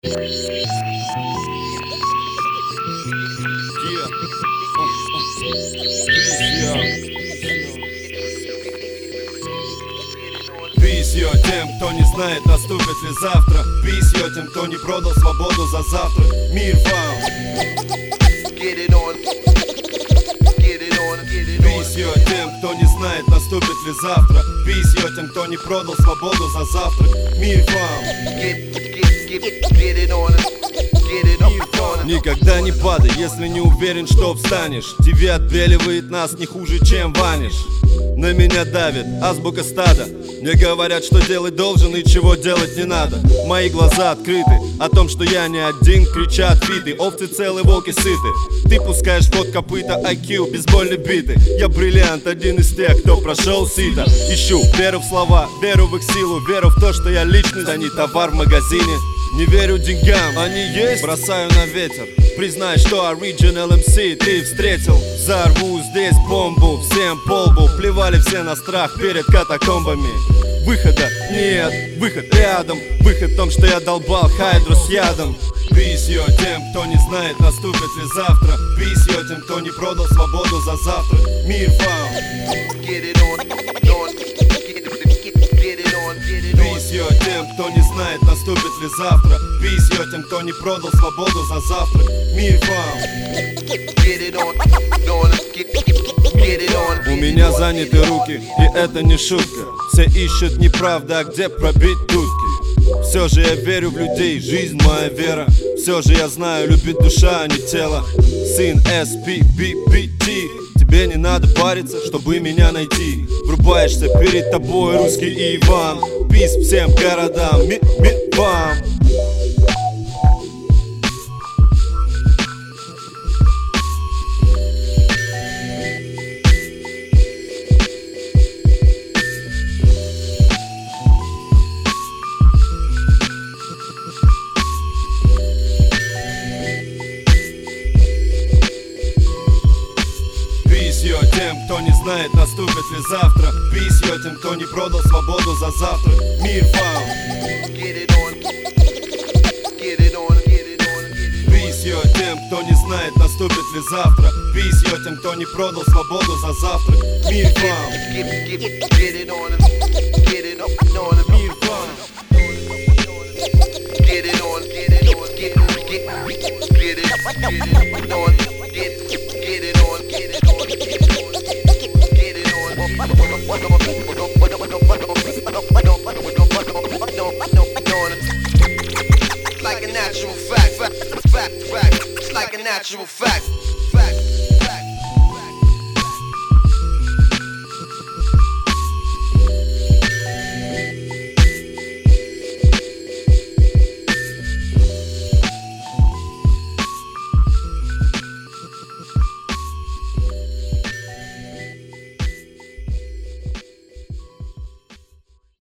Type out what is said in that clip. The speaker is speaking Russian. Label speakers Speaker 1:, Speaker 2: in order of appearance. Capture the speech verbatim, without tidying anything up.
Speaker 1: Письё тем, кто не знает, наступит ли завтра. Письё тем, кто не продал свободу за завтра. Мир вам. Письё тем, кто не знает, наступит ли завтра. Письё тем, кто не продал свободу за завтра. Мир вам. Никогда не падай, если не уверен, что встанешь. Тебе отбеливает нас не хуже, чем ваниш. На меня давит азбука стада. Мне говорят, что делать должен и чего делать не надо. Мои глаза открыты о том, что я не один. Кричат фиты, овцы целы, волки сыты. Ты пускаешь под копыта ай кью, бейсбольной биты. Я бриллиант, один из тех, кто прошел сито. Ищу веру в слова, веру в их силу, веру в то, что я личность, а не товар в магазине. Не верю деньгам, они есть, бросаю на ветер. Признай, что Original эм си ты встретил. Взорву здесь бомбу, всем по лбу. Плевали все на страх перед катакомбами. Выхода нет, выход рядом. Выход в том, что я долбал хайдру с ядом. Письё тем, кто не знает, наступит ли завтра. Письё тем, кто не продал свободу за завтра. Мир вам. Письё тем, кто не знает, наступит ли завтра. Письё тем, кто не продал свободу за завтра. Мир вам. У меня заняты руки, и это не шутка. Все ищут неправда, а где пробить дудки. Все же я верю в людей, жизнь моя вера. Все же я знаю, любит душа, а не тело. Сын эс пи би би ти. Тебе не надо париться, чтобы меня найти. Врубаешься, перед тобой русский Иван. Пис всем городам, ми, ми, вам. Письё тем, кто не знает, наступит ли завтра. Письё тем, кто не продал свободу за завтра. Мир вам. Письё тем, кто не знает, наступит ли завтра. Письё тем, кто не продал свободу за завтра. Мир вам. Мир вам.
Speaker 2: Like a natural fact, fact, fact, fact. It's like a natural fact.